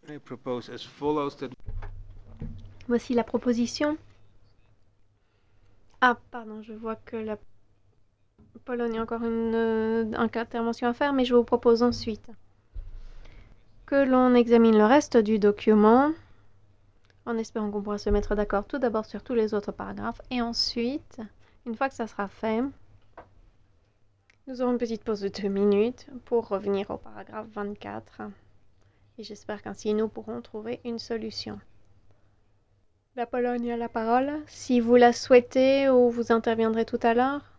I propose as follows that Voici la proposition. Ah, pardon, je vois que la Pologne a encore une intervention à faire, mais je vous propose ensuite que l'on examine le reste du document en espérant qu'on pourra se mettre d'accord tout d'abord sur tous les autres paragraphes et ensuite, une fois que ça sera fait, nous aurons une petite pause de 2 minutes pour revenir au paragraphe 24 et j'espère qu'ainsi nous pourrons trouver une solution. La Pologne a la parole. Si vous la souhaitez ou vous interviendrez tout à l'heure.